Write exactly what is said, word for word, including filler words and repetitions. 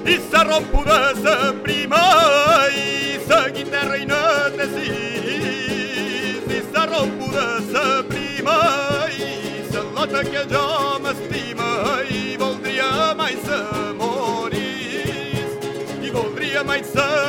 i s'arrompo de sa prima i sa guitarra i netesis i s'arrompo de sa prima i sa lota que jo m'estima i voldria mai sa morís i voldria mai sa